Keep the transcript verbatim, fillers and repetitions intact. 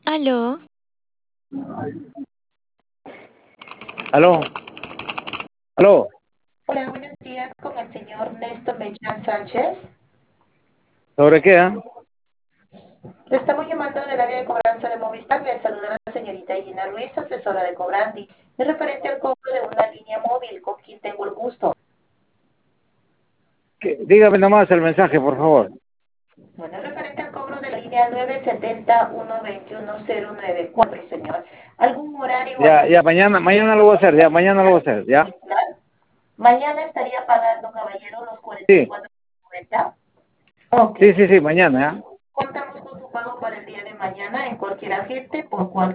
Aló, Aló, aló. Hola, buenos días con el señor Néstor Mechán Sánchez. ¿Sobre qué, ah? Le estamos llamando del área de cobranza de Movistar. Le saluda la señorita Gina Ruiz, asesora de Cobrandi. Es referente al cobro de una línea móvil con quien tengo el gusto. ¿Qué? Dígame nomás el mensaje, por favor. Bueno, es referente al cobro de la línea nueve siete uno dos uno cero nueve cuatro, señor. ¿Algún horario o Ya, algún ya, mañana, mañana lo voy a hacer, ya, mañana lo voy a hacer, ya. plan? Mañana estaría pagando, caballero, los Sí, cuarenta y cuatro noventa. Ok. sí, sí, sí, mañana, ya. Contamos con su pago para el día de mañana en cualquier agente por cualquier